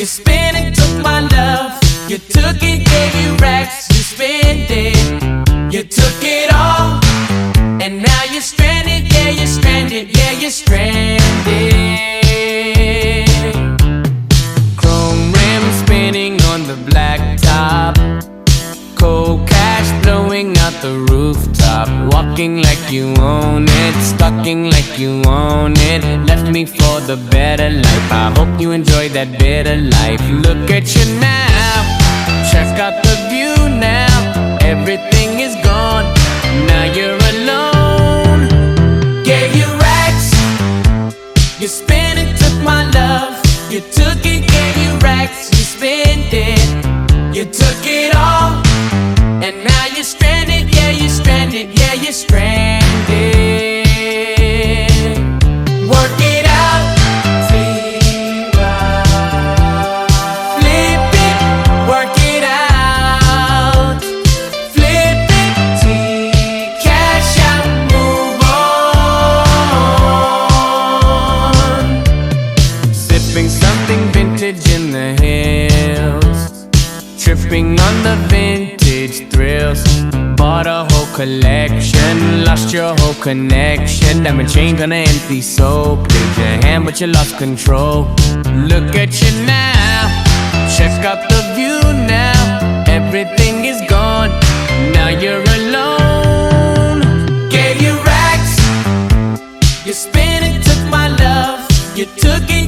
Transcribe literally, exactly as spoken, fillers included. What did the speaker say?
You spent and took my love. You took it, gave you racks. You spent it, you took it all. And now you're stranded, yeah, you're stranded, yeah, you're stranded. Chrome rims spinning on the blacktop. Cold cash blowing out the rooftop. Walking like you own it, stalking like you own it. Left me for the better life. I hope you enjoy that better life. Look at you now, check out the view now. Everything is gone, now you're alone. Gave you racks, you spent and took my love. You took it, gave you racks, you spent it, you took it all. And now you're stranded, yeah, you're stranded, yeah, you're stranded. Work it out, flip it, work it out, flip it, cash out, move on. Sipping something vintage in the hills, tripping on the vintage thrills. Bought a whole collection, lost your whole connection. Diamond chain on an empty soul. Played your hand but you lost control. Look at you now, check out the view now. Everything is gone, now you're alone. Gave you racks, you spent and took my love. You took it,